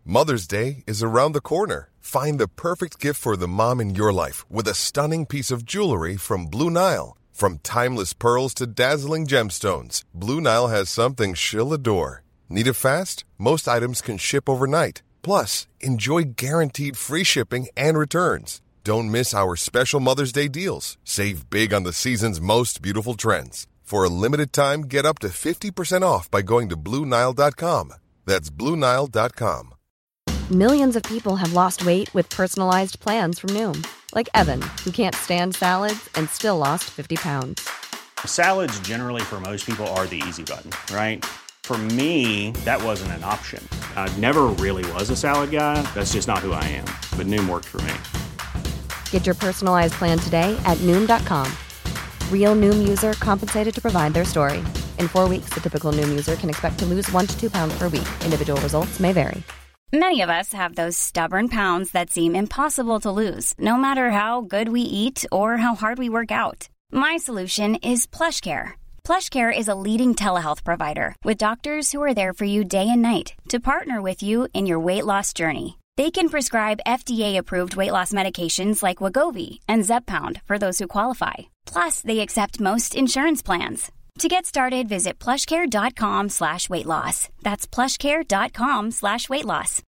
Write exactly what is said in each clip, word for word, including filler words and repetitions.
Mother's Day is around the corner. Find the perfect gift for the mom in your life with a stunning piece of jewelry from Blue Nile. From timeless pearls to dazzling gemstones, Blue Nile has something she'll adore. Need it fast? Most items can ship overnight. Plus, enjoy guaranteed free shipping and returns. Don't miss our special Mother's Day deals. Save big on the season's most beautiful trends. For a limited time, get up to fifty percent off by going to Blue Nile dot com. That's Blue Nile dot com. Millions of people have lost weight with personalized plans from Noom. Like Evan, who can't stand salads and still lost fifty pounds. Salads generally for most people are the easy button, right? For me, that wasn't an option. I never really was a salad guy. That's just not who I am. But Noom worked for me. Get your personalized plan today at Noom dot com. Real Noom user compensated to provide their story. In four weeks, the typical Noom user can expect to lose one to two pounds per week. Individual results may vary. Many of us have those stubborn pounds that seem impossible to lose, no matter how good we eat or how hard we work out. My solution is PlushCare. PlushCare is a leading telehealth provider with doctors who are there for you day and night to partner with you in your weight loss journey. They can prescribe F D A-approved weight loss medications like Wegovy and Zepbound for those who qualify. Plus, they accept most insurance plans. To get started, visit plushcare.com slash weight loss. That's plushcare.com slash weight loss.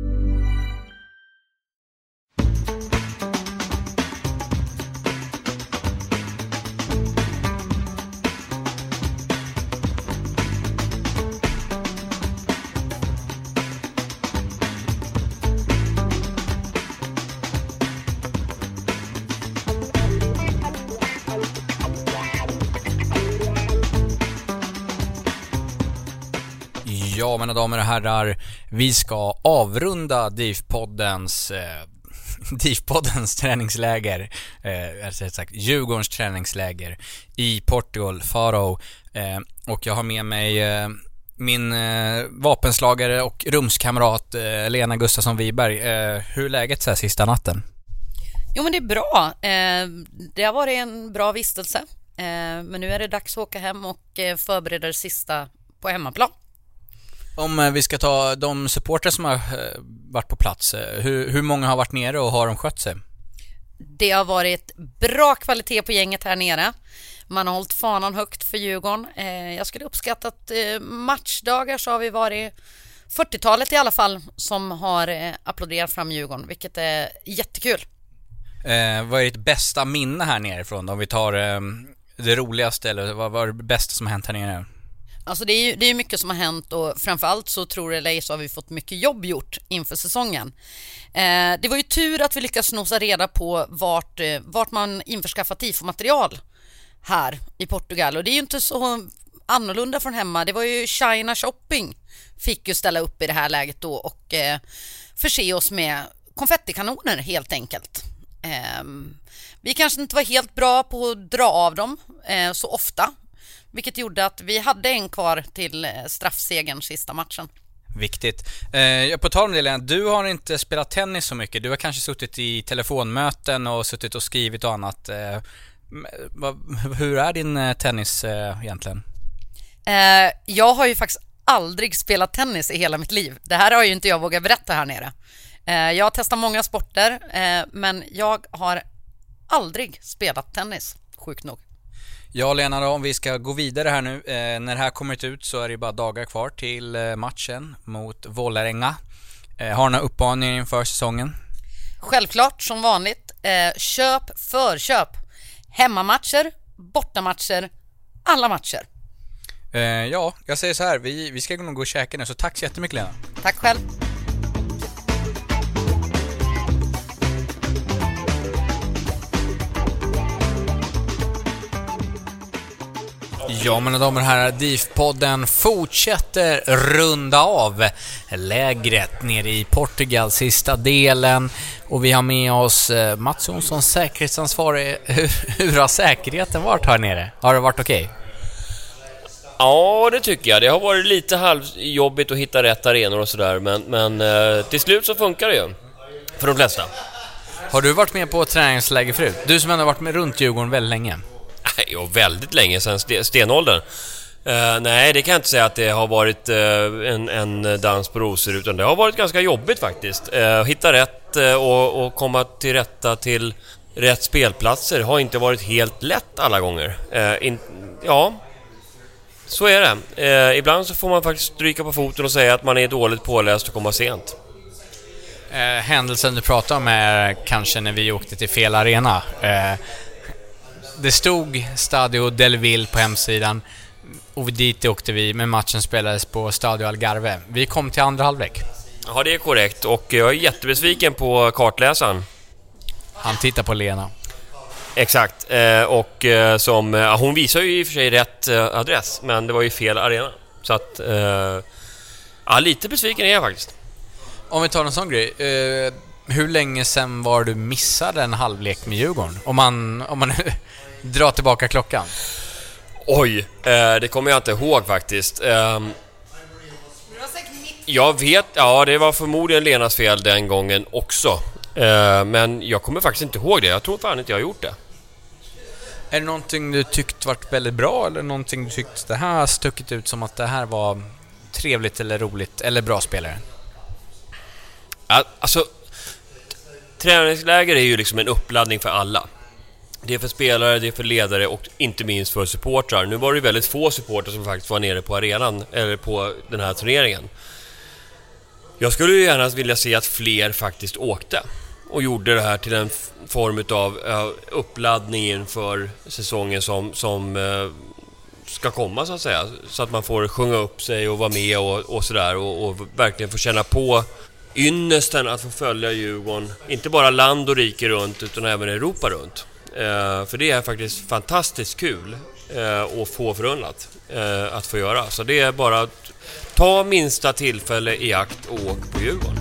Ja, mina damer och herrar, vi ska avrunda DIF-poddens eh, DIF-poddens träningsläger, eh, alltså sagt Djurgårdens träningsläger i Portugal, Faro, eh, och jag har med mig eh, min eh, vapenslagare och rumskamrat eh, Lena Gustafsson Wiberg. Eh, hur är läget så här sista natten? Jo, men det är bra. Eh, det har varit en bra vistelse, eh, men nu är det dags att åka hem och eh, förbereda det sista på hemmaplan. Om vi ska ta de supportrar som har varit på plats, hur, hur många har varit nere och har de skött sig? Det har varit bra kvalitet på gänget här nere. Man har hållit fanan högt för Djurgården. Jag skulle uppskatta att matchdagar så har vi varit fyrtiotalet i alla fall som har applåderat fram Djurgården, vilket är jättekul. Eh, vad är ditt bästa minne här nerifrån? Om vi tar eh, det roligaste, eller vad var det bästa som har hänt här nere? Alltså det är ju det är mycket som har hänt, och framförallt så tror jag så har vi fått mycket jobb gjort inför säsongen. Eh, det var ju tur att vi lyckades snosa reda på vart, eh, vart man införskaffat tifo-material här i Portugal. Och det är ju inte så annorlunda från hemma. Det var ju China Shopping fick ju ställa upp i det här läget då och eh, förse oss med konfettikanoner helt enkelt. Eh, vi kanske inte var helt bra på att dra av dem eh, så ofta, vilket gjorde att vi hade en kvar till straffsegern sista matchen. Viktigt. Eh, på tal om det, Lena, du har inte spelat tennis så mycket. Du har kanske suttit i telefonmöten och suttit och skrivit och annat. Eh, vad, hur är din tennis eh, egentligen? Eh, jag har ju faktiskt aldrig spelat tennis i hela mitt liv. Det här har ju inte jag vågat berätta här nere. Eh, jag har testat många sporter, eh, men jag har aldrig spelat tennis, sjukt nog. Ja, Lena, då, om vi ska gå vidare här nu. Eh, när det här kommer ut så är det bara dagar kvar till eh, matchen mot Vålerenga. Eh, har ni uppmaningar inför säsongen? Självklart, som vanligt. Eh, köp, förköp. Hemmamatcher, bortamatcher, alla matcher. Eh, ja, jag säger så här. Vi, vi ska nog gå och käka nu, så tack så jättemycket, Lena. Tack själv. Ja, mina damer och herrar, DIF-podden fortsätter runda av lägret nere i Portugal, sista delen. Och vi har med oss Mats Jonsson, säkerhetsansvarig. Hur, hur har säkerheten varit här nere? Har det varit okej? Okay? Ja, det tycker jag. Det har varit lite halvjobbigt att hitta rätt arenor och sådär. Men, men till slut så funkar det ju. För de flesta. Har du varit med på träningsläger förut? Du som ändå har varit med runt Djurgården väldigt länge. Ja, väldigt länge sedan stenåldern. Uh, nej, det kan jag inte säga att det har varit uh, en, en dans på rosor, utan det har varit ganska jobbigt faktiskt. Uh, hitta rätt uh, och, och komma till rätta till rätt spelplatser har inte varit helt lätt alla gånger. Uh, in, ja, så är det. Uh, ibland så får man faktiskt stryka på foten och säga att man är dåligt påläst och komma sent. Uh, händelsen du pratar om är kanske när vi åkte till fel arena. Uh, det stod Stadio del Ville på hemsidan. Och dit åkte vi, men matchen spelades på Stadio Algarve. Vi kom till andra halvlek. Ja, det är korrekt. Och jag är jättebesviken på kartläsaren. Han tittar på Lena. Exakt. Eh, och eh, som, eh, hon visar ju i och för sig rätt eh, adress, men det var ju fel arena. Så att, eh, ja, lite besviken är jag faktiskt. Om vi tar en sån grej. Eh, hur länge sedan var du missade en halvlek med Djurgården? Om man, om man drar tillbaka klockan. Oj, eh, det kommer jag inte ihåg faktiskt. Eh, jag vet, ja det var förmodligen Lenas fel den gången också. Eh, men jag kommer faktiskt inte ihåg det. Jag tror fan inte jag har gjort det. Är det någonting du tyckt varit väldigt bra, eller någonting du tyckt det här stuckit ut som att det här var trevligt eller roligt eller bra spelare? Alltså, träningsläger är ju liksom en uppladdning för alla. Det är för spelare, det är för ledare och inte minst för supportrar. Nu var det väldigt få supportrar som faktiskt var nere på arenan eller på den här turneringen. Jag skulle ju gärna vilja se att fler faktiskt åkte och gjorde det här till en form av uh, uppladdning inför säsongen som, som uh, ska komma så att säga. Så att man får sjunga upp sig och vara med och, och sådär och, och verkligen få känna på ynnesten att få följa Djurgården. Inte bara land och rike runt utan även Europa runt. Uh, för det är faktiskt fantastiskt kul uh, att få förunnat uh, att få göra. Så det är bara att ta minsta tillfälle i akt och åk på Djurgården.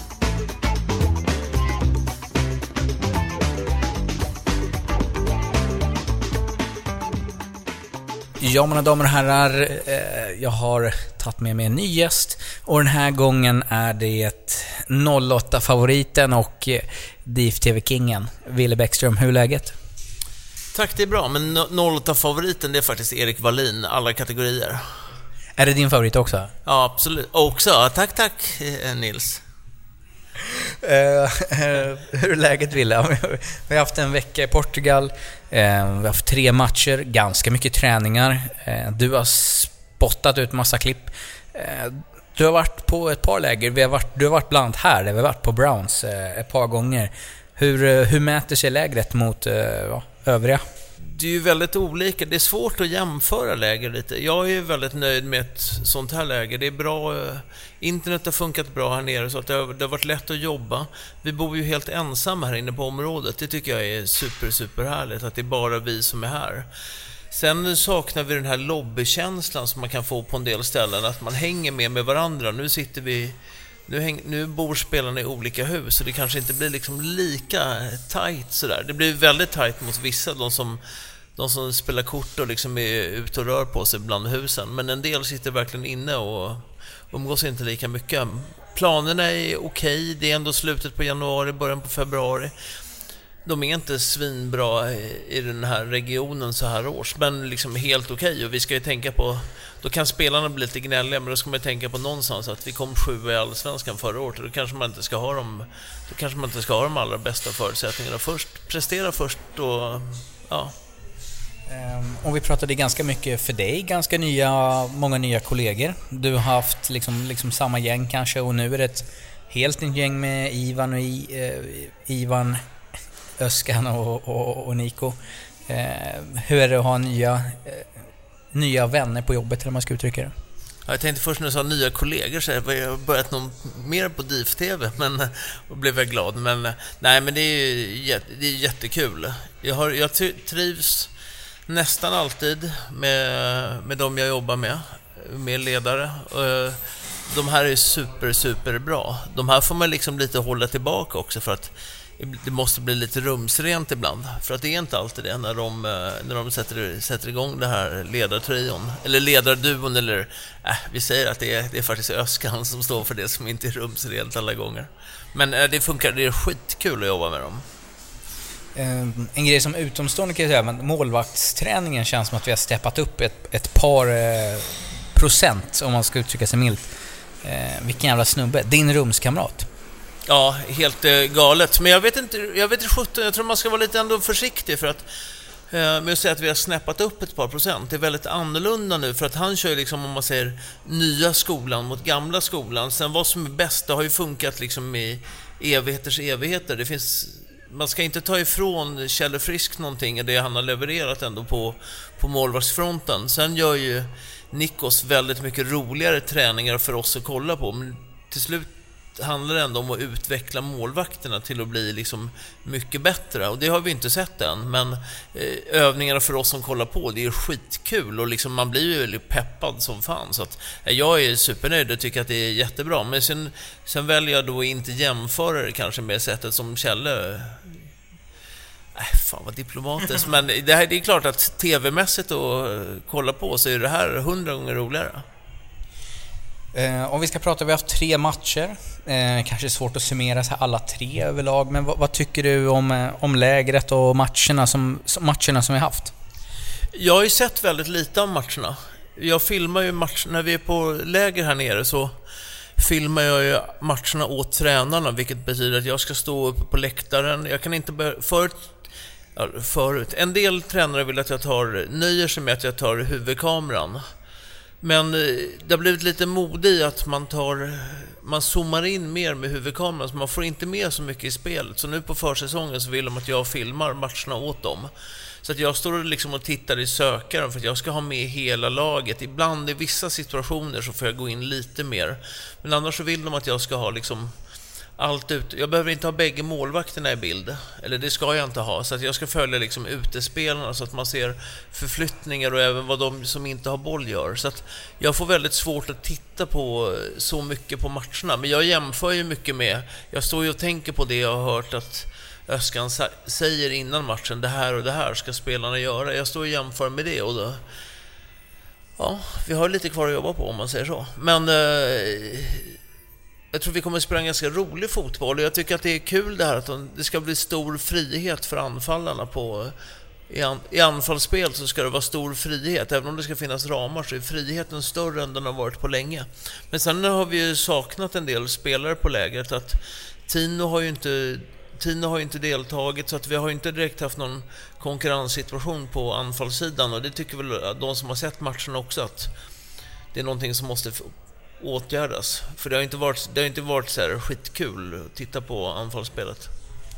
Ja, mina damer och herrar, eh, jag har tagit med mig en ny gäst. Och den här gången är det noll åtta-favoriten och eh, D I F T V-kingen Wille Bäckström. Hur är läget? Tack, det är bra. Men noll åtta-favoriten, det är faktiskt Erik Wallin, alla kategorier. Är det din favorit också? Ja, absolut. Också. Tack, tack, Nils. Uh, uh, hur är läget, Wille? Vi har haft en vecka i Portugal. Uh, vi har haft tre matcher, ganska mycket träningar. Uh, du har spottat ut massa klipp. Uh, du har varit på ett par läger. Vi har varit, du har varit bland annat här, där vi har varit på Browns uh, ett par gånger. Hur, uh, hur mäter sig lägret mot uh, ja, övriga? Det är ju väldigt olika. Det är svårt att jämföra läger lite. Jag är ju väldigt nöjd med ett sånt här läger. Det är bra. Internet har funkat bra här nere så att det har, det har varit lätt att jobba. Vi bor ju helt ensamma här inne på området. Det tycker jag är super, super härligt att det är bara vi som är här. Sen saknar vi den här lobbykänslan som man kan få på en del ställen. Att man hänger med med varandra. Nu sitter vi... Nu, häng, nu bor spelarna i olika hus så det kanske inte blir liksom lika tajt sådär. Det blir väldigt tajt mot vissa, de som, de som spelar kort och liksom är ute och rör på sig bland husen. Men en del sitter verkligen inne och umgås inte lika mycket. Planerna är okej, det är ändå slutet på januari, början på februari. De är inte svinbra i den här regionen så här års, men liksom helt okej. Och vi ska ju tänka på, då kan spelarna bli lite gnälliga, men då ska man tänka på någonstans att vi kom sju i Allsvenskan förra året. Då kanske man inte ska ha dem, då kanske man inte ska ha de allra bästa förutsättningarna först. Prestera först och ja. Um, om vi pratade ganska mycket för dig, ganska nya, många nya kollegor. Du har haft liksom, liksom samma gäng kanske, och nu är det ett helt nytt gäng med Ivan och I, eh, Ivan, Öskan och, och, och Nico. Eh, hur är det att ha nya, eh, nya vänner på jobbet, eller man ska uttrycka det? Jag tänkte först när du sa nya kollegor så jag har börjat någon mer på D I F T V, men och blev jag glad. Men nej, men det är det är jättekul. Jag har jag trivs nästan alltid med med de jag jobbar med, med ledare. De här är super super bra. De här får man liksom lite hålla tillbaka också, för att det måste bli lite rumsrent ibland. För att det är inte alltid det när de, när de sätter, sätter igång det här ledartrion. Eller ledarduon, eller äh, vi säger att det är, det är faktiskt Öskan som står för det som inte är rumsrent alla gånger. Men äh, det funkar, det är skitkul att jobba med dem. En grej som utomstående kan jag säga, men målvaktsträningen känns som att vi har steppat upp ett, ett par eh, procent, om man ska uttrycka sig milt. Eh, vilken jävla snubbe. Din rumskamrat. Ja, helt eh, galet. Men jag vet inte, jag vet inte sjutton, jag tror man ska vara lite ändå försiktig för att eh, med att säga att vi har snäppat upp ett par procent. Det är väldigt annorlunda nu för att han kör liksom, om man säger, nya skolan mot gamla skolan. Sen vad som är bäst, det har ju funkat liksom i evigheters evigheter. Det finns, man ska inte ta ifrån Kjelle Frisk någonting, det han har levererat ändå på, på målvaktsfronten. Sen gör ju Nikos väldigt mycket roligare träningar för oss att kolla på, men till slut handlar det ändå om att utveckla målvakterna till att bli liksom mycket bättre, och det har vi inte sett än, men eh, övningarna för oss som kollar på, det är skitkul och liksom man blir ju väldigt peppad som fan, så att eh, jag är supernöjd och tycker att det är jättebra, men sen, sen väljer jag då inte jämföra det kanske med sättet som Kjelle. Nej, fan vad diplomatiskt, men det, här, det är klart att tv-mässigt att kolla på så är det här hundra gånger roligare. Eh, om vi ska prata, vi har haft tre matcher. Eh, kanske svårt att summera så här alla tre överlag, men vad, vad tycker du om, eh, om lägret och matcherna som, matcherna som vi har haft? Jag har ju sett väldigt lite av matcherna. Jag filmar ju match, när vi är på läger här nere så filmar jag ju matcherna åt tränarna, vilket betyder att jag ska stå uppe på läktaren. Jag kan inte börja, förut, ja, förut. En del tränare vill att jag tar, nöjer sig med att jag tar huvudkameran. Men det har blivit lite mode i att man tar, man zoomar in mer med huvudkameran, så man får inte med så mycket i spelet. Så nu på försäsongen så vill de att jag filmar matcherna åt dem. Så att jag står liksom och tittar i sökaren för att jag ska ha med hela laget. Ibland i vissa situationer så får jag gå in lite mer. Men annars så vill de att jag ska ha liksom allt ut. Jag behöver inte ha bägge målvakterna i bild. Eller det ska jag inte ha. Så att jag ska följa liksom utespelarna så att man ser förflyttningar och även vad de som inte har boll gör. Så att jag får väldigt svårt att titta på så mycket på matcherna. Men jag jämför ju mycket med, jag står ju och tänker på det jag har hört att Öskan säger innan matchen, det här och det här ska spelarna göra. Jag står och jämför med det och då, ja, vi har lite kvar att jobba på om man säger så. Men eh, jag tror vi kommer att spela en ganska rolig fotboll, och jag tycker att det är kul det här att det ska bli stor frihet för anfallarna på, i, an, i anfallsspel så ska det vara stor frihet, även om det ska finnas ramar så är friheten större än den har varit på länge. Men sen har vi ju saknat en del spelare på lägret, att Tino har ju inte Tino har ju inte deltagit, så att vi har inte direkt haft någon konkurrenssituation på anfallssidan, och det tycker väl de som har sett matchen också, att det är någonting som måste åtgärdas, för det har inte varit, det har inte varit så här skitkul att titta på anfallsspelet.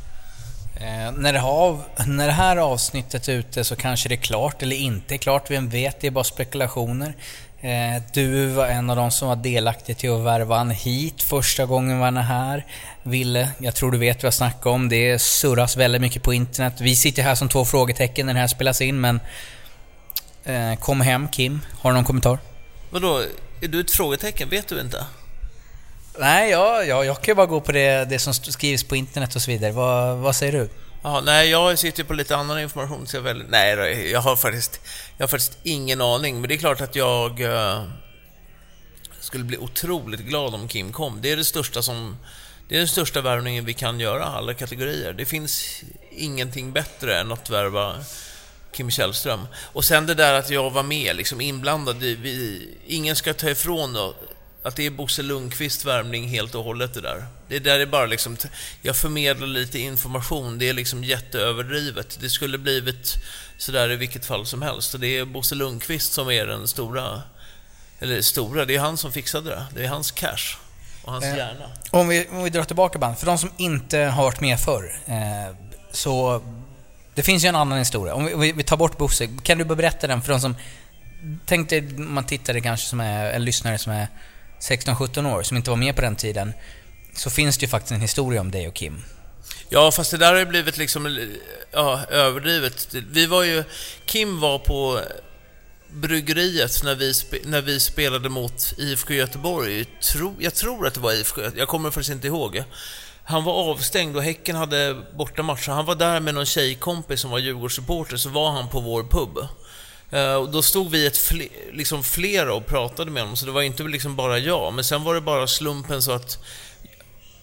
Eh, när, det har, när det här avsnittet är ute så kanske det är klart eller inte klart, vem vet, det är bara spekulationer. Eh, du var en av de som var delaktig till att värva han hit första gången var han här. Ville, jag tror du vet vad jag snackar om, det surras väldigt mycket på internet. Vi sitter här som två frågetecken när det här spelas in, men eh, kom hem Kim, har du någon kommentar? Vadå, är du ett frågetecken, vet du inte? Nej, ja, ja, jag kan ju bara gå på det, det som skrivs på internet och så vidare. Vad, vad säger du? Aha, nej, jag sitter på lite annan information så jag väl, nej, jag har faktiskt jag har faktiskt ingen aning, men det är klart att jag uh, skulle bli otroligt glad om Kim kom. Det är det största som det är den största värvningen vi kan göra, alla kategorier. Det finns ingenting bättre än att värva Kim Källström. Och sen det där att jag var med liksom inblandad, vi, ingen ska ta ifrån då, att det är Bosse Lundqvist värvning helt och hållet det där. Det där är bara liksom, jag förmedlar lite information, det är liksom jätteöverdrivet. Det skulle blivit så där i vilket fall som helst. Och det är Bosse Lundqvist som är den stora, eller stora, det är han som fixade det. Det är hans cash och hans eh, hjärna. Om vi, om vi drar tillbaka band, för de som inte har varit med förr, eh, så det finns ju en annan historia. Om vi, om vi tar bort Bosse, kan du berätta den för de som tänkte, man tittade kanske som är en lyssnare som är sexton sjutton år, som inte var med på den tiden, så finns det ju faktiskt en historia om dig och Kim. Ja, fast det där har ju blivit liksom, ja, överdrivet. Vi var ju, Kim var på bryggeriet när vi, spe, när vi spelade mot I F K Göteborg. Tro, jag tror att det var I F K, jag kommer faktiskt inte ihåg. Han var avstängd och Häcken hade bortamatcher. Han var där med någon tjejkompis som var Djurgårdssupporter, så var han på vår pub. Uh, och då stod vi ett fl- liksom flera och pratade med honom, så det var inte liksom bara jag. Men sen var det bara slumpen så att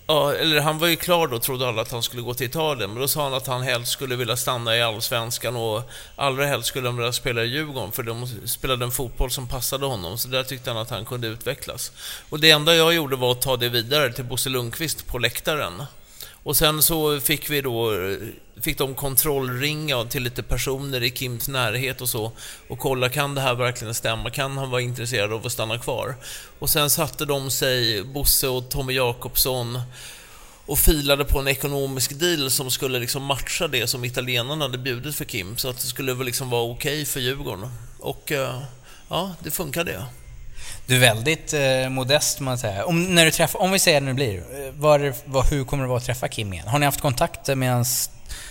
Ja, eller han var ju klar då, trodde alla att han skulle gå till Italien. Men då sa han att han helst skulle vilja stanna i Allsvenskan och allra helst skulle han vilja spela i Djurgården, för de spelade en fotboll som passade honom. Så där tyckte han att han kunde utvecklas. Och det enda jag gjorde var att ta det vidare till Bosse Lundqvist på läktaren. Och sen så fick vi då fick de kontrollringa till lite personer i Kims närhet och så och kolla, kan det här verkligen stämma? Kan han vara intresserad av att stanna kvar? Och sen satte de sig, Bosse och Tommy Jakobsson, och filade på en ekonomisk deal som skulle liksom matcha det som italienarna hade bjudit för Kim, så att det skulle väl liksom vara okej för Djurgården. Och ja, det funkade det. Du är väldigt eh, modest, man säger. Om, när du träffar, om vi säger när det blir, var, var, hur kommer det vara att träffa Kim igen? Har ni haft kontakt medans,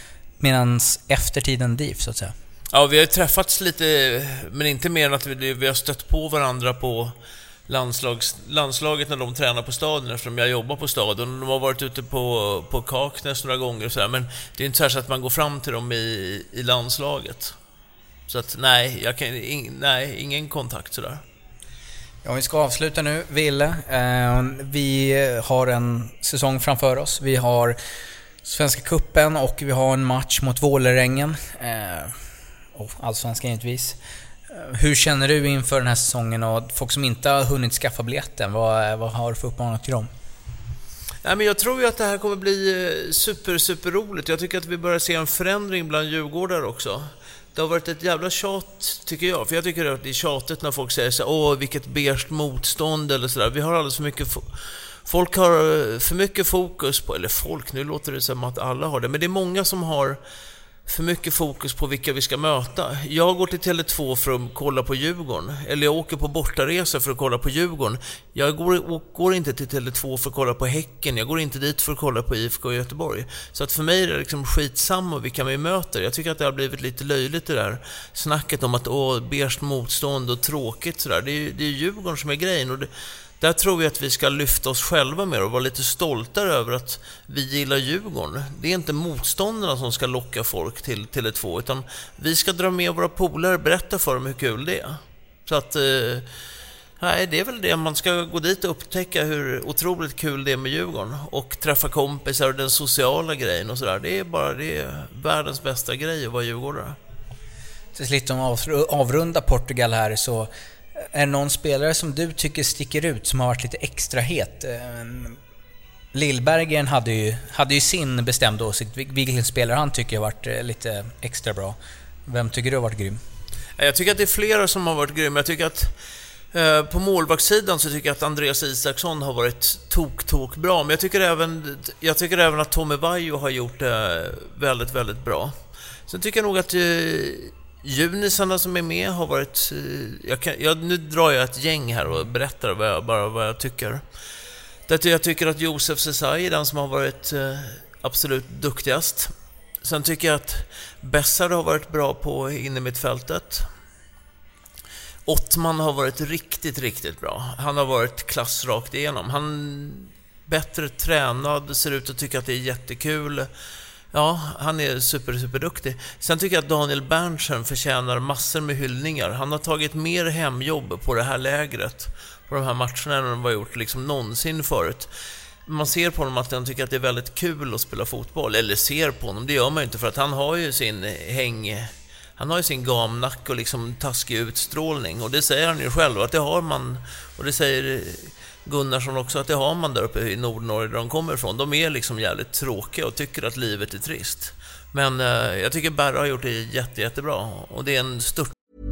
medans efter tiden D I F, så att säga? Ja, vi har träffats lite, men inte mer än att vi, vi har stött på varandra på landslags, landslaget när de tränar på stadion, eftersom jag jobbar på stadion. De har varit ute på, på Kaknäs några gånger och så där, men det är inte så att man går fram till dem i, i landslaget. Så att nej, jag kan, in, nej ingen kontakt sådär. Ja, vi ska avsluta nu, Ville. Eh, vi har en säsong framför oss. Vi har Svenska Cupen och vi har en match mot Vålerengen. Eh, och Allsvenskan givetvis. Eh, hur känner du inför den här säsongen och folk som inte har hunnit skaffa biljetten? Vad, vad har du för uppmaning till dem? Nej, men jag tror ju att det här kommer bli super, super roligt. Jag tycker att vi börjar se en förändring bland djurgårdare också. Det har varit ett jävla tjat, tycker jag. För jag tycker att det är tjatigt när folk säger så, åh, vilket beige motstånd eller sådär. Vi har alldeles för mycket... Fo- folk har för mycket fokus på... Eller folk, nu låter det som att alla har det. Men det är många som har för mycket fokus på vilka vi ska möta. Jag går till Tele två för att kolla på Djurgården. Eller jag åker på bortaresa för att kolla på Djurgården. Jag går, går inte till Tele två för att kolla på Häcken. Jag går inte dit för att kolla på I F K Göteborg. Så att för mig är det liksom skitsamma vilka vi möter. Jag tycker att det har blivit lite löjligt det där snacket om att åh, beige motstånd och tråkigt sådär. Det är, det är Djurgården som är grejen, och det, där tror jag att vi ska lyfta oss själva mer och vara lite stoltare över att vi gillar Djurgården. Det är inte motståndarna som ska locka folk till Tele två, utan vi ska dra med våra polare, berätta för dem hur kul det är. Så att, eh, nej, det är väl det. Man ska gå dit och upptäcka hur otroligt kul det är med Djurgården och träffa kompisar och den sociala grejen och sådär. Det är bara det är världens bästa grej att vara djurgårdare. Till slut, om avrunda Portugal här, så är det någon spelare som du tycker sticker ut som har varit lite extra het? Lillbergen hade ju, hade ju sin bestämda åsikt. Vilken spelare han tycker har varit lite extra bra? Vem tycker du har varit grym? Jag tycker att det är flera som har varit grym. Jag tycker att eh, på målvaktssidan så tycker jag att Andreas Isaksson har varit tok-tok bra. Men jag tycker även, jag tycker även att Tommy Vaiho har gjort det väldigt, väldigt bra. Sen tycker jag nog att eh, junisarna som är med har varit... Jag kan, jag, nu drar jag ett gäng här och berättar vad jag, bara vad jag tycker. Det, jag tycker att Josef Sesai är den som har varit eh, absolut duktigast. Sen tycker jag att Bessar har varit bra på inne mitt fältet. Ottman har varit riktigt, riktigt bra. Han har varit klass rakt igenom. Han bättre tränad, ser ut att tycka att det är jättekul. Ja, han är super, super duktig. Sen tycker jag att Daniel Berntsen förtjänar massor med hyllningar. Han har tagit mer hemjobb på det här lägret, på de här matcherna, än de har gjort liksom någonsin förut. Man ser på honom att han tycker att det är väldigt kul att spela fotboll. Eller ser på honom, det gör man inte, för att han har ju sin häng... Han har ju sin gamnack och liksom taskig utstrålning. Och det säger han ju själv, att det har man. Och det säger Gunnarsson också, att det har man där uppe i Nordnorge där de kommer ifrån. De är liksom jävligt tråkiga och tycker att livet är trist. Men eh, jag tycker Berra har gjort det jätte, jättebra. Och det är en stört.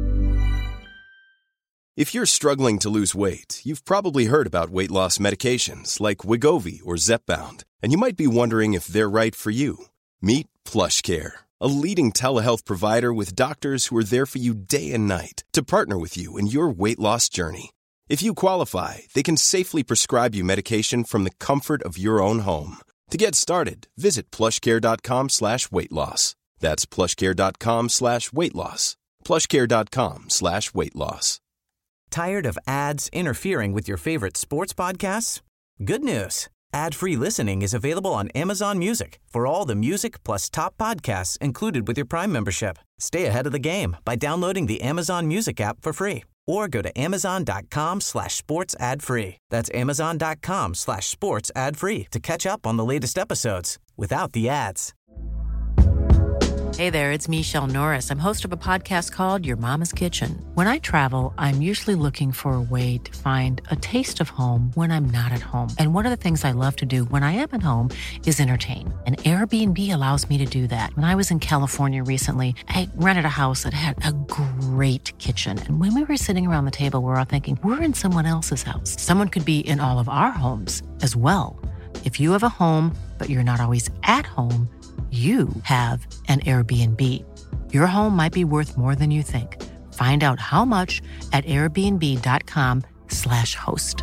If you're struggling to lose weight, you've probably heard about weight loss medications like Wegovy or Zepbound. And you might be wondering if they're right for you. Meet PlushCare, a leading telehealth provider with doctors who are there for you day and night to partner with you in your weight loss journey. If you qualify, they can safely prescribe you medication from the comfort of your own home. To get started, visit plushcare.com slash weight loss. That's plushcare.com slash weight loss. plushcare.com slash weight loss. Tired of ads interfering with your favorite sports podcasts? Good news. Ad-free listening is available on Amazon Music for all the music plus top podcasts included with your Prime membership. Stay ahead of the game by downloading the Amazon Music app for free or go to amazon.com slash sports ad free. That's amazon.com slash sports ad free to catch up on the latest episodes without the ads. Hey there, it's Michelle Norris. I'm host of a podcast called Your Mama's Kitchen. When I travel, I'm usually looking for a way to find a taste of home when I'm not at home. And one of the things I love to do when I am at home is entertain. And Airbnb allows me to do that. When I was in California recently, I rented a house that had a great kitchen. And when we were sitting around the table, we were all thinking, we're in someone else's house. Someone could be in all of our homes as well. If you have a home, but you're not always at home, you have an Airbnb. Your home might be worth more than you think. Find out how much at airbnb.com slash host.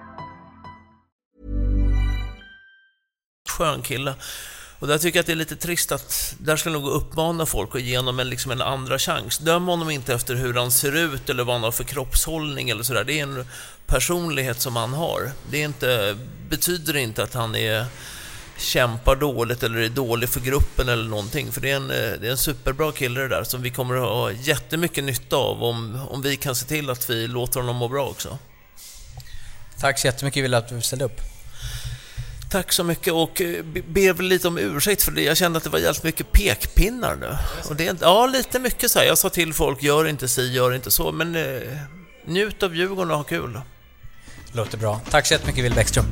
Skön kille. Och där tycker jag att det är lite trist att där ska nog uppmana folk att ge honom en, liksom en andra chans. Döm honom inte efter hur han ser ut eller vad han har för kroppshållning eller sådär. Det är en personlighet som han har. Det är inte, betyder inte att han är kämpar dåligt eller är dålig för gruppen eller någonting, för det är en, det är en superbra kille det där som vi kommer att ha jättemycket nytta av om, om vi kan se till att vi låter honom må bra också. Tack så jättemycket, vill att du ställde upp. Tack så mycket, och ber väl lite om ursäkt för det. Jag kände att det var jävligt mycket pekpinnar nu. Och det är, ja, lite mycket så här. Jag sa till folk, gör inte si, gör inte så, men eh, njut av Djurgården och ha kul. Låter bra. Tack så jättemycket, Will Bäckström.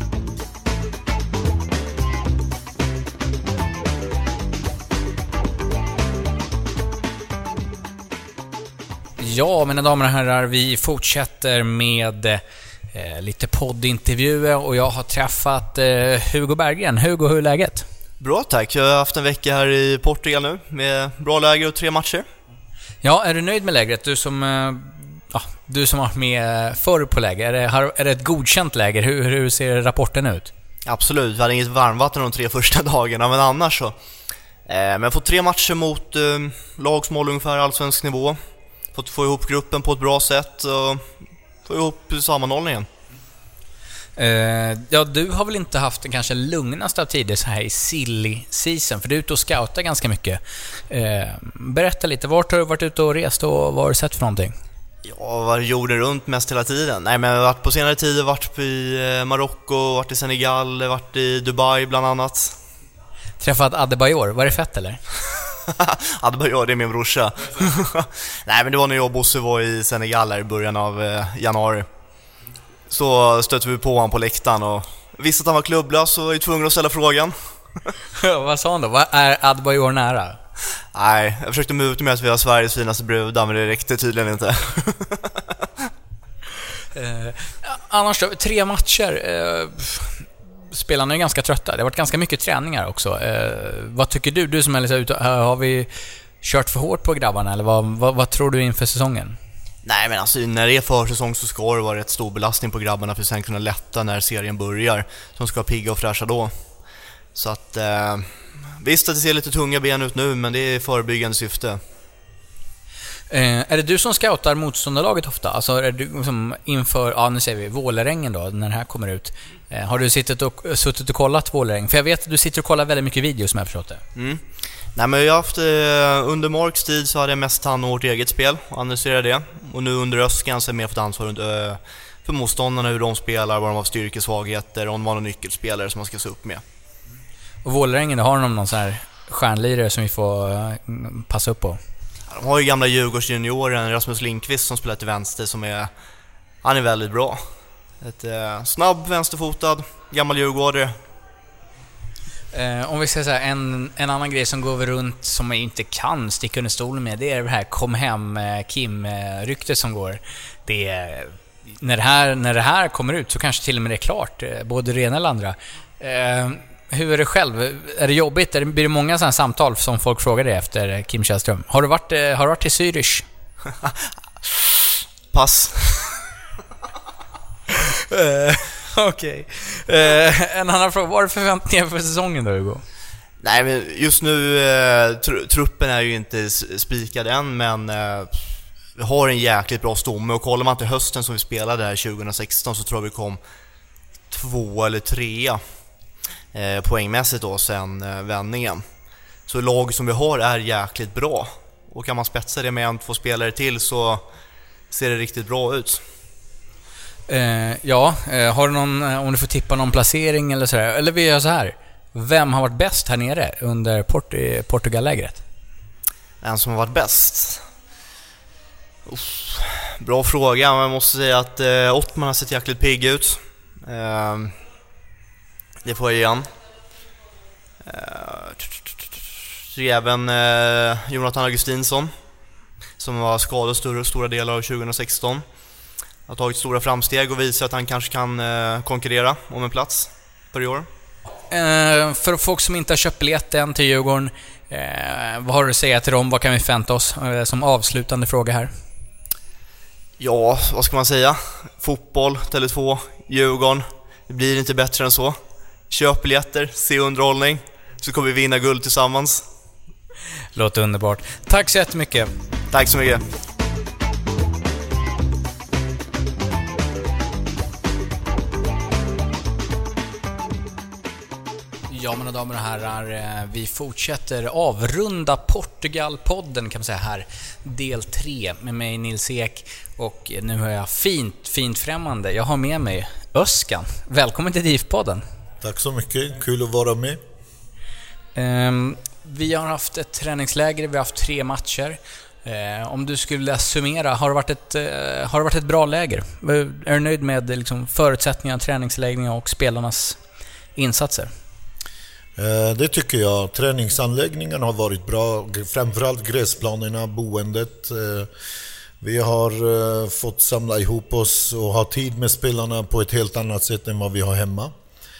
Ja, mina damer och herrar, vi fortsätter med eh, lite poddintervjuer och jag har träffat eh, Hugo Berggren. Hugo, hur är läget? Bra, tack. Jag har haft en vecka här i Portugal nu med bra läger och tre matcher. Ja, är du nöjd med lägret? Du som, eh, ja, du som har med förr på läger, är det, har, är det ett godkänt läger? Hur, hur ser rapporten ut? Absolut, vi hade inget varmvatten de tre första dagarna, men annars så. Eh, men jag har fått tre matcher mot eh, lag som håller ungefär allsvensk nivå. Fått få ihop gruppen på ett bra sätt och få ihop sammanhållningen. Uh, ja, du har väl inte haft den kanske lugnaste av tider så här i silly season, för du är ute och scoutar ganska mycket. Uh, berätta lite, vart har du varit ute och rest och vad har du sett för någonting? Jag var jorden runt mest hela tiden. Nej, men jag har varit på senare tid, varit i Marocko, varit i Senegal, varit i Dubai bland annat. Träffat Adebayor, var det fett eller? Adebayor, det är min brorsa. Nej, men det var när jag och Bosse var i Senegal i början av eh, januari. Så stötte vi på honom på läktaren och visste att han var klubblös och var tvungen att ställa frågan. Vad sa han då? Vad är Adebayor nära? Nej, jag försökte muta med att vi har Sveriges finaste brudar, men det räckte tydligen inte. eh, annars då, tre matcher. Eh, spelarna är ganska trötta. Det har varit ganska mycket träningar också. Eh, vad tycker du? Du som är lite ute, har vi kört för hårt på grabbarna eller vad, vad, vad tror du inför säsongen? Nej, men alltså när det är försäsong så ska det vara rätt stor belastning på grabbarna för att sen kunna lätta när serien börjar. De ska vara pigga och fräscha då. Så att eh, visst att det ser lite tunga ben ut nu, men det är förebyggande syfte. Eh, är det du som scoutar motståndarlaget ofta? Alltså är du som inför, ja nu säger vi Vålerengen då, när det här kommer ut. Eh, har du suttit och, suttit och kollat Vålerengen? För jag vet att du sitter och kollar väldigt mycket videos som jag förstått det. Mm. Nej, men jag har haft, eh, under Marks tid så hade jag mest hand om vårt eget spel och analyserade det. Och nu under Öskan så är jag mer fått ansvar eh, för motståndarna, hur de spelar, vad de har för styrkesvagheter, om de har någon nyckelspelare som man ska se upp med. Och Vålerengen, har de någon sån här stjärnlirare som vi får uh, passa upp på? De har ju gamla Djurgårdsjunioren Rasmus Lindqvist som spelar till vänster, som är, han är väldigt bra. Ett eh, snabb, vänsterfotad, gammal djurgårdare. Eh, om vi ska säga en, en annan grej som går runt som jag inte kan sticka under stolen med, det är det här kom hem eh, Kim-ryktet som går. Det är, när, det här, när det här kommer ut så kanske till och med det är klart, eh, både det ena eller andra. Eh, hur är det själv? Är det jobbigt? Är det, blir det många sådana samtal som folk frågar dig efter Kim Källström? Har du varit, har du varit i Zürich? Pass. uh, Okej. Okay. Uh, en annan fråga. Vad är det förväntningar för säsongen då, Hugo? Nej, men just nu eh, tr- truppen är ju inte spikad än, men eh, vi har en jäkligt bra stomme. Och kollar man till hösten som vi spelade här tjugo sexton så tror jag vi kom två eller trea eh, poängmässigt då sen eh, vändningen. Så lag som vi har är jäkligt bra. Och kan man spetsa det med en, två spelare till så ser det riktigt bra ut. Eh, ja, eh, har du någon, om du får tippa någon placering eller sådär, eller vi gör så här. Vem har varit bäst här nere under Port- Portugal-lägret? En som har varit bäst? Uff, bra fråga, men jag måste säga att eh, Ottman har sett jäkligt pigg ut. Eh, det får jag igen. Eh, även eh, Jonathan Augustinsson, som var skadad stora, stora delar av tjugo sexton, har tagit stora framsteg och visat att han kanske kan eh, konkurrera om en plats för i år. Eh, för folk som inte har köpt biljett än till Djurgården, eh, vad har du att säga till dem? Vad kan vi förvänta oss eh, som avslutande fråga här? Ja, vad ska man säga? Fotboll, Tele två, Djurgården. Det blir inte bättre än så. Köp biljetter, se underhållning, så kommer vi vinna guld tillsammans. Låter underbart. Tack så jättemycket. Tack så mycket. Ja, mina damer och herrar, vi fortsätter avrunda Portugal-podden kan man säga här, del tre med mig Nils Ek, och nu har jag fint, fint främmande. Jag har med mig Özcan. Välkommen till D I F-podden. Tack så mycket, kul att vara med. Um, vi har haft ett träningsläger, vi har haft tre matcher. Uh, om du skulle summera, har det varit ett, uh, har det varit ett bra läger? Är du nöjd med liksom, förutsättningarna, träningsläggningar och spelarnas insatser? Det tycker jag. Träningsanläggningen har varit bra, framförallt gräsplanerna, boendet. Vi har fått samla ihop oss och ha tid med spelarna på ett helt annat sätt än vad vi har hemma.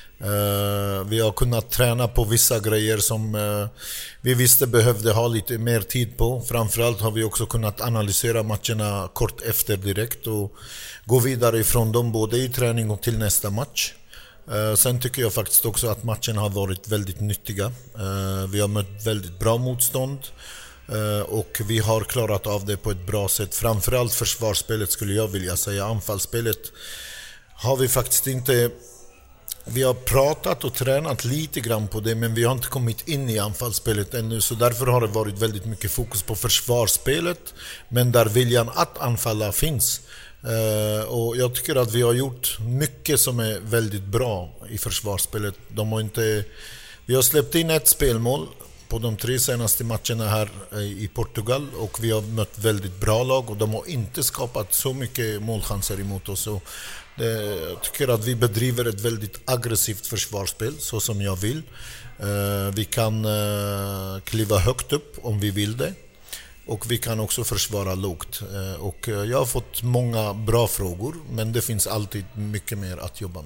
Vi har kunnat träna på vissa grejer som vi visste behövde ha lite mer tid på. Framförallt har vi också kunnat analysera matcherna kort efter direkt och gå vidare ifrån dem både i träning och till nästa match. Sen tycker jag faktiskt också att matcherna har varit väldigt nyttiga. Vi har mött väldigt bra motstånd och vi har klarat av det på ett bra sätt. Framförallt försvarsspelet skulle jag vilja säga. Anfallsspelet har vi faktiskt inte... Vi har pratat och tränat lite grann på det, men vi har inte kommit in i anfallsspelet ännu. Så därför har det varit väldigt mycket fokus på försvarsspelet, men där viljan att anfalla finns. Uh, och jag tycker att vi har gjort mycket som är väldigt bra i försvarsspelet. De har inte, vi har släppt in ett spelmål på de tre senaste matcherna här i Portugal och vi har mött väldigt bra lag och de har inte skapat så mycket målchanser emot oss. Så det, jag tycker att vi bedriver ett väldigt aggressivt försvarsspel så som jag vill. Uh, vi kan uh, kliva högt upp om vi vill det. Och vi kan också försvara lågt. Och jag har fått många bra frågor, men det finns alltid mycket mer att jobba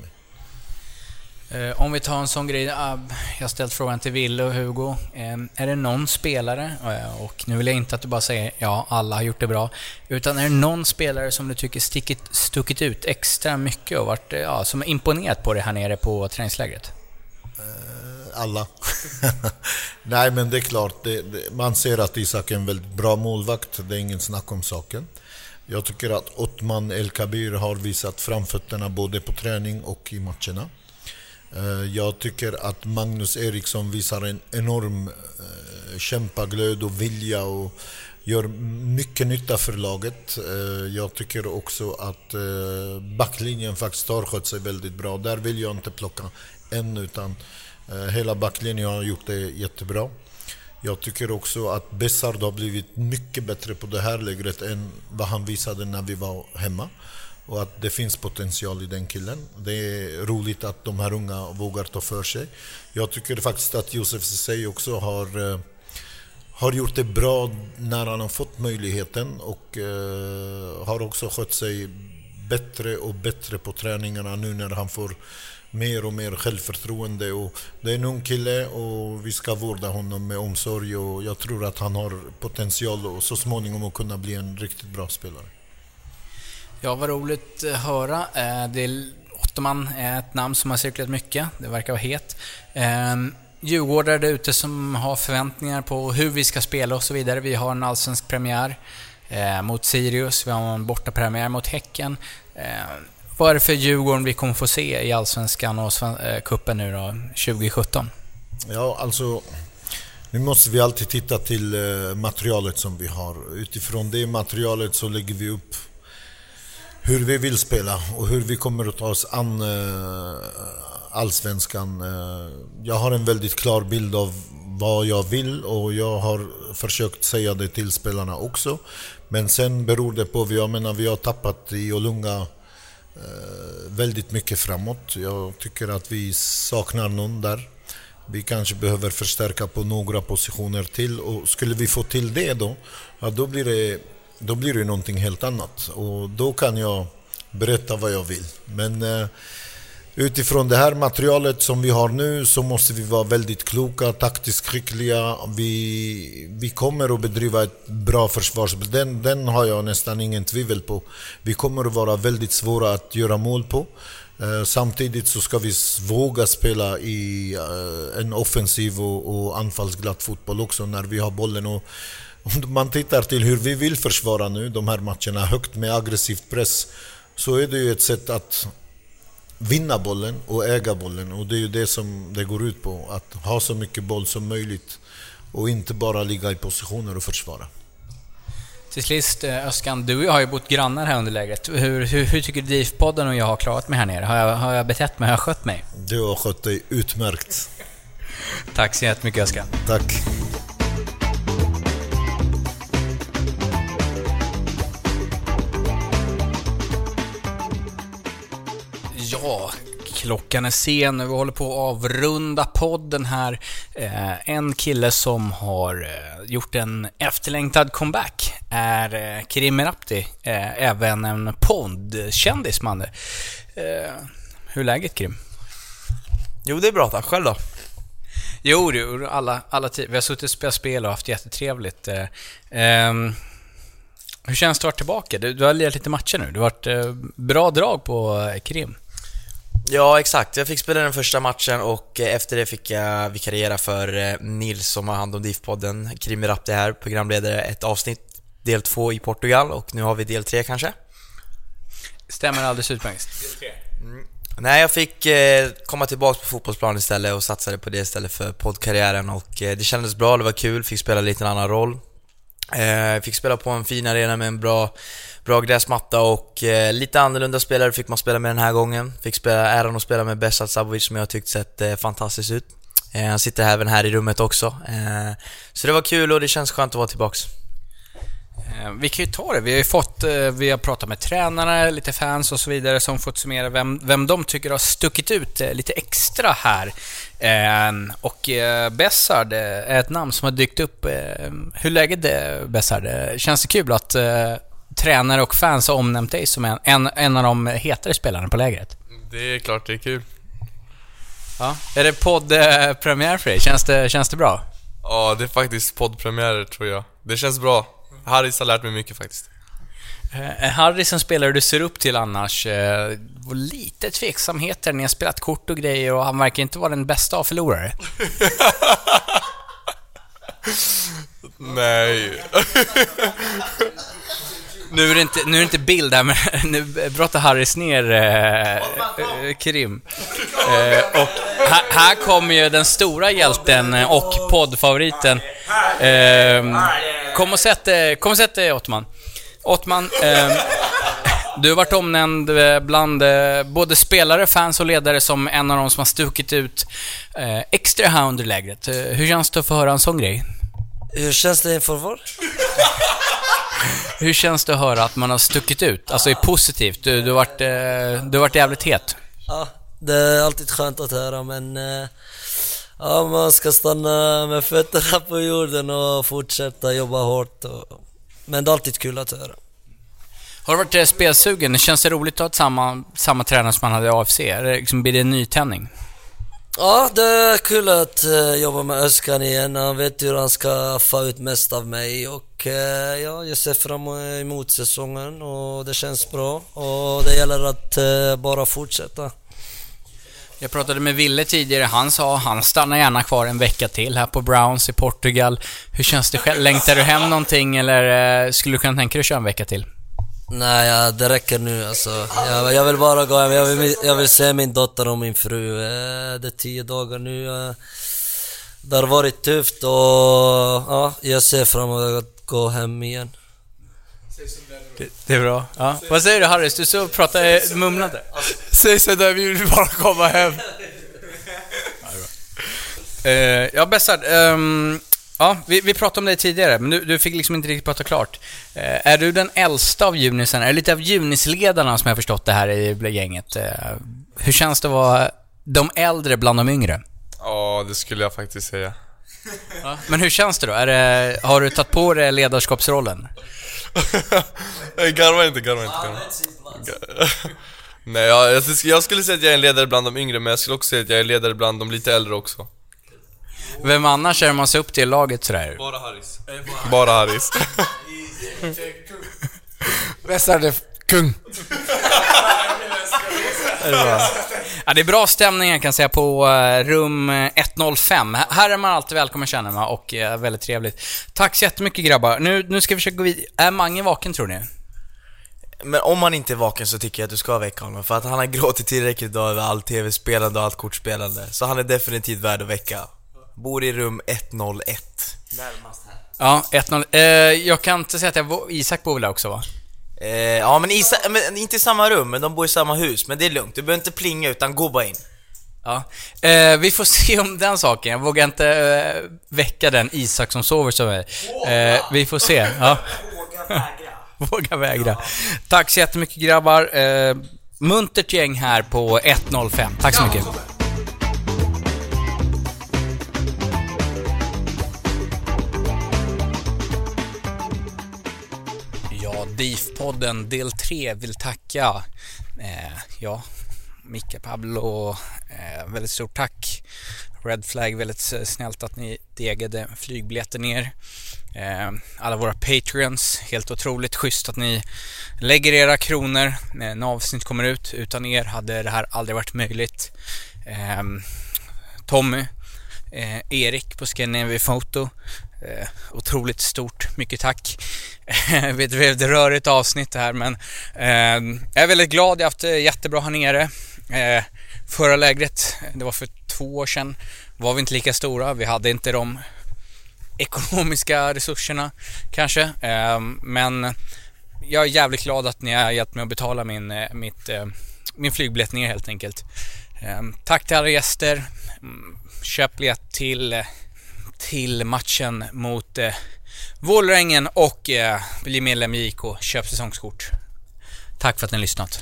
med. Om vi tar en sån grej, jag har ställt frågan till Ville och Hugo. Är det någon spelare, och nu vill jag inte att du bara säger ja, alla har gjort det bra, utan är det någon spelare som du tycker stickit, stuckit ut extra mycket och varit, ja, som är imponerat på det här nere på träningslägret? Alla. Nej, men det är klart, det, det, man ser att Isak är en väldigt bra målvakt, det är ingen snack om saken. Jag tycker att Ottman El Kabir har visat framfötterna både på träning och i matcherna. Jag tycker att Magnus Eriksson visar en enorm kämpaglöd och vilja och gör mycket nytta för laget. Jag tycker också att backlinjen faktiskt har skött sig väldigt bra. Där vill jag inte plocka en, utan hela backlinjen har gjort det jättebra. Jag tycker också att Bessard har blivit mycket bättre på det här lägret än vad han visade när vi var hemma. Och att det finns potential i den killen. Det är roligt att de här unga vågar ta för sig. Jag tycker faktiskt att Josef Ceesay också har, har gjort det bra när han har fått möjligheten. Och uh, har också skött sig bättre och bättre på träningarna nu när han får mer och mer självförtroende. Och det är en ung kille och vi ska vårda honom med omsorg. Och jag tror att han har potential och så småningom att kunna bli en riktigt bra spelare. Ja, vad roligt att höra. Det är Ottman är ett namn som har cirkulerat mycket. Det verkar vara het. Djurgårdare där ute som har förväntningar på hur vi ska spela och så vidare. Vi har en allsvensk premiär mot Sirius. Vi har en bortapremiär mot Häcken. Vad är det för Djurgården vi kommer få se i allsvenskan och kuppen nu då, tjugo sjutton? Ja, alltså nu måste vi alltid titta till materialet som vi har. Utifrån det materialet så lägger vi upp hur vi vill spela och hur vi kommer att ta oss an uh, allsvenskan. Uh, jag har en väldigt klar bild av vad jag vill och jag har försökt säga det till spelarna också. Men sen beror det på, jag menar, vi har tappat i Olunga uh, väldigt mycket framåt. Jag tycker att vi saknar någon där. Vi kanske behöver förstärka på några positioner till, och skulle vi få till det då, ja, då blir det då blir det någonting helt annat, och då kan jag berätta vad jag vill. Men eh, utifrån det här materialet som vi har nu så måste vi vara väldigt kloka, taktiskt skickliga. Vi, vi kommer att bedriva ett bra försvarsspel. Den, den har jag nästan ingen tvivel på. Vi kommer att vara väldigt svåra att göra mål på. Eh, samtidigt så ska vi våga spela i eh, en offensiv och, och anfallsglatt fotboll också när vi har bollen. Och om man tittar till hur vi vill försvara nu de här matcherna högt med aggressivt press, så är det ju ett sätt att vinna bollen och äga bollen, och det är ju det som det går ut på, att ha så mycket boll som möjligt och inte bara ligga i positioner och försvara. Till sist, Özcan, du och jag har ju bott grannar här under lägret. Hur, hur, hur tycker du D I F-podden och jag har klarat mig här nere? Har jag, har jag betett mig? Har jag skött mig? Du har skött dig utmärkt. Tack så jättemycket, Özcan. Tack. Ja, klockan är sen nu. Vi håller på att avrunda podden här. Eh, en kille som har eh, gjort en efterlängtad comeback är eh, Kerim Merabti, eh, även en poddkändis man. Eh, hur är läget, Kerim? Jo, det är bra, tack. Själv då? Jo, du, alla, alla tid. Vi har suttit och spelat spel och haft jättetrevligt. Eh, eh, hur känns det att vara tillbaka? Du, du har lirat lite matcher nu. Du har varit eh, bra drag på eh, Kerim. Ja, exakt. Jag fick spela den första matchen och efter det fick jag vikariera för Nils som har hand om D I F-podden. Kerim Merabti här, programledare, ett avsnitt, del två i Portugal, och nu har vi del tre kanske. Stämmer alldeles utmärkt. Del tre. Mm. Nej, jag fick eh, komma tillbaka på fotbollsplan istället och satsade på det istället för poddkarriären, och eh, det kändes bra, det var kul, fick spela lite en annan roll. Eh, fick spela på en fin arena med en bra Bra gräsmatta och eh, lite annorlunda spelare fick man spela med den här gången. Fick spela äran att spela med Besat Sabovic som jag tyckt sett eh, fantastiskt ut. Eh, han sitter även här i rummet också. Eh, så det var kul och det känns skönt att vara tillbaks. Eh, vi kan ju ta det. Vi har ju fått, eh, vi har pratat med tränarna, lite fans och så vidare som fått summera vem, vem de tycker har stuckit ut eh, lite extra här. Eh, och eh, Bessard är ett namn som har dykt upp. Eh, hur läget är, Bessard? Eh, känns det kul att eh, tränare och fans har omnämnt dig som en, en, en av de hetare spelarna på lägret? Det är klart det är kul. Ja. Är det poddpremiär för dig? Känns det, känns det bra? Ja, det är faktiskt poddpremiär tror jag. Det känns bra. Harris har lärt mig mycket faktiskt. Eh, Harris en spelare du ser upp till annars. Eh, var lite tveksamheter. Ni har spelat kort och grejer och han verkar inte vara den bästa av förlorare. Nej. Nu är det inte, nu är det inte bild här, men nu brottar Harris ner eh, Kerim. Eh, och här, här kommer ju den stora hjälten och poddfavoriten. Eh, kom och sätt kom och sätt dig, Ottman. Ottman, eh, du har varit omnämnd bland eh, både spelare, fans och ledare som en av de som har stuckit ut eh, extra här under lägret. Eh, hur känns det att få höra en sån grej? Hur känns det för vad? Hur känns det att höra att man har stuckit ut? Alltså är positivt. Du, du, har varit, eh, du har varit jävligt het. Ja, det är alltid skönt att höra, men eh, ja, man ska stanna med fötterna på jorden och fortsätta jobba hårt. Och, men det är alltid kul att höra. Har du varit eh, spelsugen? Känns det roligt att ha samma, samma tränare som man hade i A F C? Eller liksom, blir det en ny tändning? Ja, det är kul att uh, jobba med Özcan igen. Han vet hur han ska få ut mest av mig. Och uh, ja, jag ser fram emot säsongen och det känns bra. Och det gäller att uh, bara fortsätta. Jag pratade med Ville tidigare. Han sa att han stannar gärna kvar en vecka till här på Browns i Portugal. Hur känns det själv? Längtar du hem någonting eller uh, skulle du kunna tänka dig att köra en vecka till? Nej, ja, det räcker nu alltså. jag, jag vill bara gå hem. Jag vill, jag vill se min dotter och min fru. Det är tio dagar nu. Det har varit tufft och ja, jag ser fram emot att gå hem igen. Det, det är bra. Ja. Vad säger du, Harris? Du så pratar mumlande. Säg så där, vi vill bara komma hem. uh, ja, Bessard. Um, ja, vi, vi pratade om det tidigare, men du, du fick liksom inte riktigt prata klart. Uh, är du den äldsta av junisen? Är det lite av junisledarna som jag förstått det här i gänget? Uh, hur känns det att vara de äldre bland de yngre? Ja, det skulle jag faktiskt säga. Ja. Men hur känns det då? Är det, har du tagit på dig ledarskapsrollen? Garva inte, garva inte, garva. Nej, jag, jag, jag skulle säga att jag är en ledare bland de yngre, men jag skulle också säga att jag är ledare bland de lite äldre också. Vem annars är man sig upp till laget sådär? Bara Harris. Bara Harris. Bessard är kung. Ja, det är bra stämning, jag kan säga, på rum ett noll fem. Här är man alltid välkommen, känner man, och väldigt trevligt. Tack så jättemycket, grabbar. Nu, nu ska vi försöka gå vid. Är Mange vaken, tror ni? Men om man inte är vaken så tycker jag att du ska väcka honom. För att han har gråtit tillräckligt idag över allt tv-spelande och allt kortspelande. Så han är definitivt värd att väcka. Bor i rum ett noll ett. Närmast här. Ja, ett noll. Eh, jag kan inte säga att jag, Isak bor där också, va? Eh, ja, men, Isak, men inte i samma rum, men de bor i samma hus. Men det är lugnt, du behöver inte plinga utan gå bara in. Ja, eh, vi får se om den saken. Jag vågar inte eh, väcka den Isak som sover som är. Eh, vi får se. Ja. Våga vägra. Våga vägra. Tack så jättemycket, grabbar. Eh, muntert gäng här på ett noll fem. Tack så mycket. Ja, D I F-podden del tre vill tacka eh, ja, Micke, Pablo, eh, väldigt stort tack. Red Flag, väldigt snällt att ni degade flygbiljetter ner. Eh, alla våra Patreons, helt otroligt schysst att ni lägger era kronor när avsnitt kommer ut. Utan er hade det här aldrig varit möjligt. Eh, Tommy, eh, Erik på Scandinavian Photo, eh, otroligt stort, mycket tack. Jag vet, det är ett rörigt avsnitt här, men eh, jag är väldigt glad. Jag har haft det jättebra här nere. Eh, förra lägret, det var för två år sedan, var vi inte lika stora. Vi hade inte de ekonomiska resurserna kanske, eh, men jag är jävligt glad att ni har hjälpt mig att betala min, mitt, eh, min flygbiljett ner, helt enkelt. Eh, tack till alla gäster. Köp biljett till, till matchen mot eh, Vålrängen och eh, bli medlem i I K. Köp säsongskort. Tack för att ni har lyssnat.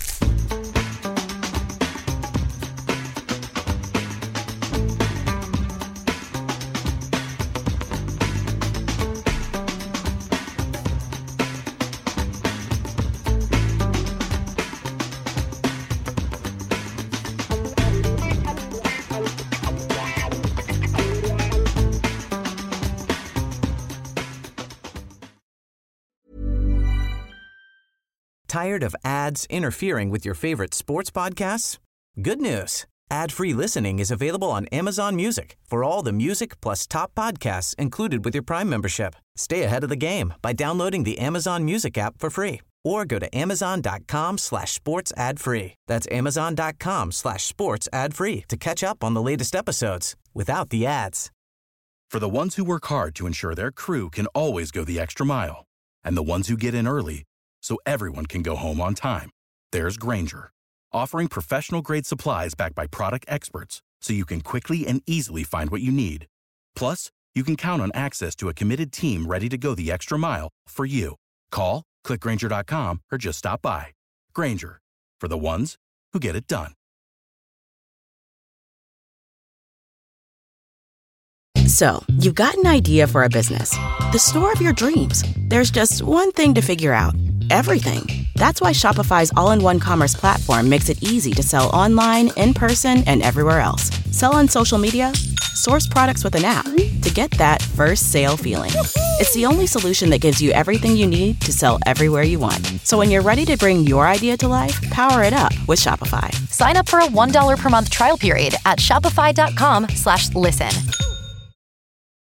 Tired of ads interfering with your favorite sports podcasts? Good news. Ad-free listening is available on Amazon Music for all the music plus top podcasts included with your Prime membership. Stay ahead of the game by downloading the Amazon Music app for free or go to amazon.com slash sports ad free. That's amazon.com slash sports ad free to catch up on the latest episodes without the ads. For the ones who work hard to ensure their crew can always go the extra mile, and the ones who get in early so everyone can go home on time, there's Grainger, offering professional-grade supplies backed by product experts so you can quickly and easily find what you need. Plus, you can count on access to a committed team ready to go the extra mile for you. Call, click Grainger dot com, or just stop by. Grainger, for the ones who get it done. So, you've got an idea for a business. The store of your dreams. There's just one thing to figure out. Everything. That's why Shopify's all-in-one commerce platform makes it easy to sell online, in person, and everywhere else. Sell on social media, source products with an app to get that first sale feeling. It's the only solution that gives you everything you need to sell everywhere you want. So when you're ready to bring your idea to life, power it up with Shopify. Sign up for a one dollar per month trial period at shopify.com slash listen.